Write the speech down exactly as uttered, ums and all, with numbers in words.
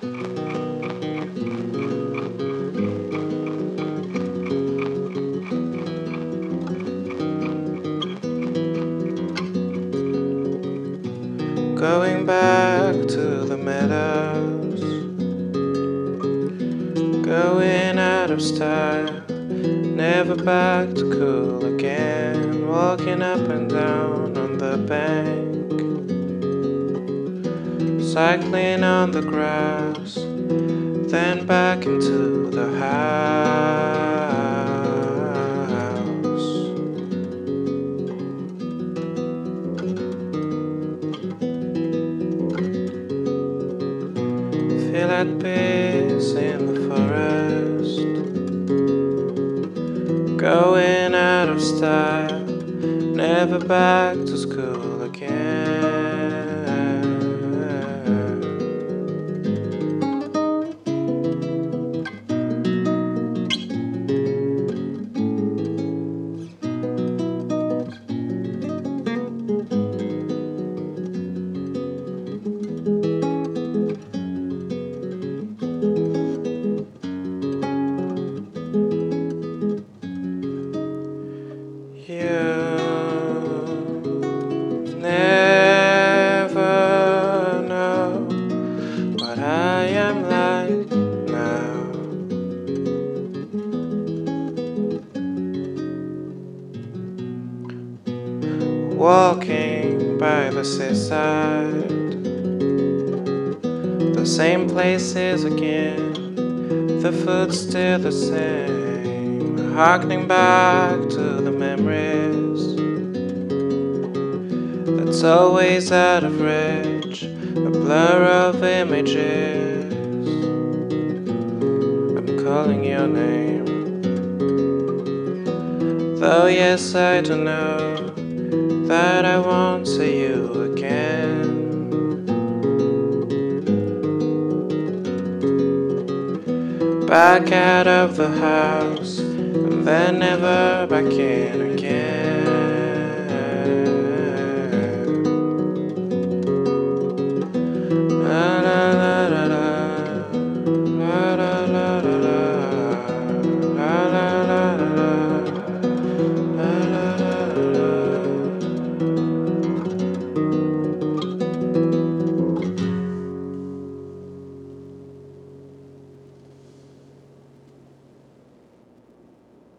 Going back to the meadows, going out of style, never back to cool again. Walking up and down on the bank, cycling on the grass, then back into the house. Feel at peace in the forest, going out of style, never back to school again. You never know what I am like now. Walking by the seaside, the same places again, the food's still the same, harkening back to the memories that's always out of reach, a blur of images. I'm calling your name, though yes I do know that I won't see you again. Back out of the house, and then never back in again.